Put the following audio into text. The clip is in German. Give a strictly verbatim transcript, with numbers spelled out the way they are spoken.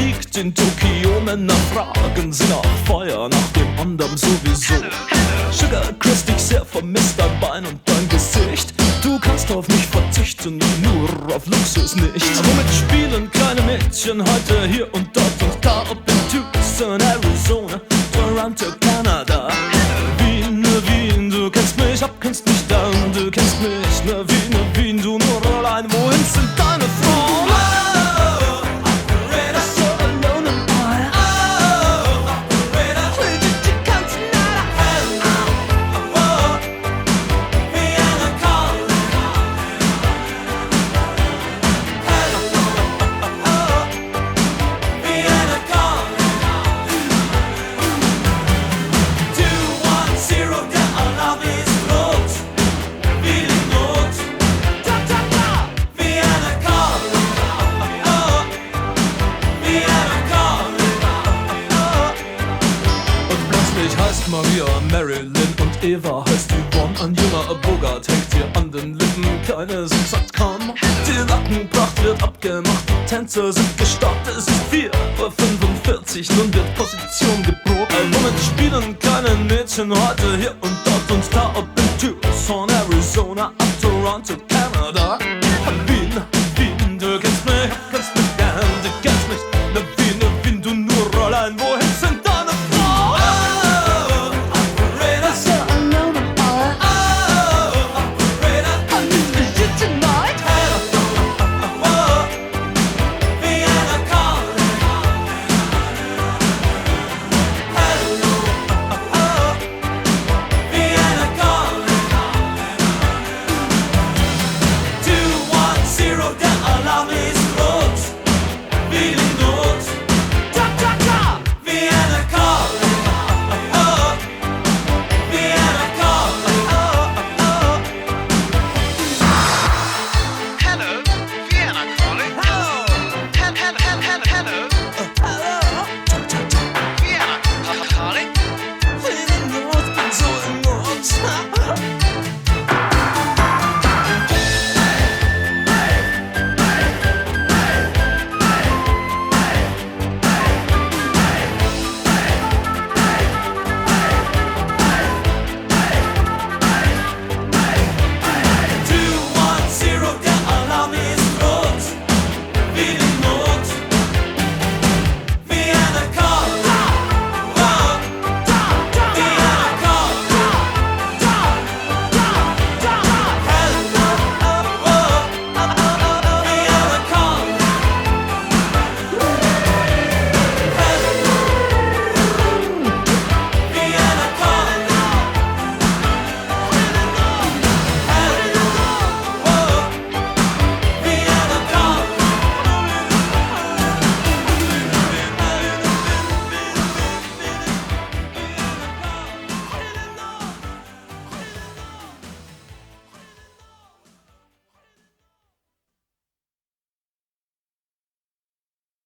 liegt in Tokio. Männer fragen sie nach Feuer, nach dem anderen sowieso. Sugar Chris, dich sehr vermisst, dein Bein und dein Gesicht. Du kannst auf mich verzichten, nur auf Luxus nicht. Womit spielen kleine Mädchen heute hier und dort und da? Ob in Tucson, Arizona, Toronto, Kanada. Wien, ne Wien, du kennst mich ab, kennst mich down. Du kennst mich, ne Wien, ne Wien, du nur allein. Wohin sind deine Frauen? Maria, Marilyn und Eva heißt Yvonne. Ein junger Bogart hängt dir an den Lippen, keine sind satt kaum. Die Nackenpracht wird abgemacht, die Tänzer sind gestartet. Es ist vier Uhr fünfundvierzig, nun wird Position geprobt. Womit spielen kleine Mädchen heute hier und dort und da? Ob in Tucson, Arizona, ab Toronto, Kanada.